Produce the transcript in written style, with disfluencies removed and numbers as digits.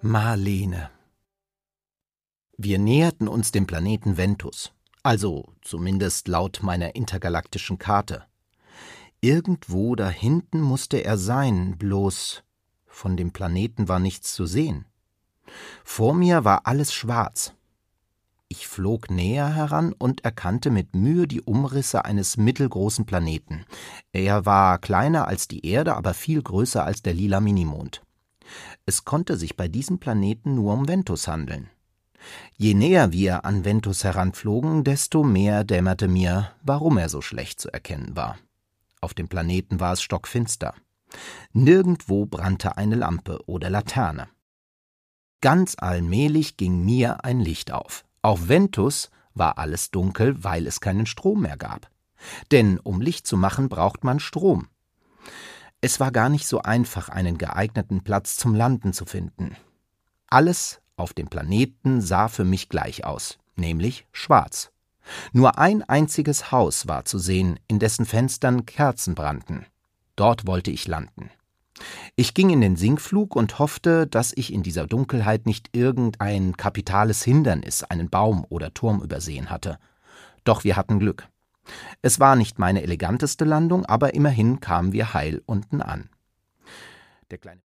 Marlene. Wir näherten uns dem Planeten Ventus, also zumindest laut meiner intergalaktischen Karte. Irgendwo da hinten musste er sein, bloß von dem Planeten war nichts zu sehen. Vor mir war alles schwarz. Ich flog näher heran und erkannte mit Mühe die Umrisse eines mittelgroßen Planeten. Er war kleiner als die Erde, aber viel größer als der lila Minimond. Es konnte sich bei diesem Planeten nur um Ventus handeln. Je näher wir an Ventus heranflogen, desto mehr dämmerte mir, warum er so schlecht zu erkennen war. Auf dem Planeten war es stockfinster. Nirgendwo brannte eine Lampe oder Laterne. Ganz allmählich ging mir ein Licht auf. Auf Ventus war alles dunkel, weil es keinen Strom mehr gab. Denn um Licht zu machen, braucht man Strom. Es war gar nicht so einfach, einen geeigneten Platz zum Landen zu finden. Alles auf dem Planeten sah für mich gleich aus, nämlich schwarz. Nur ein einziges Haus war zu sehen, in dessen Fenstern Kerzen brannten. Dort wollte ich landen. Ich ging in den Sinkflug und hoffte, dass ich in dieser Dunkelheit nicht irgendein kapitales Hindernis, einen Baum oder Turm übersehen hatte. Doch wir hatten Glück. Es war nicht meine eleganteste Landung, aber immerhin kamen wir heil unten an. Der kleine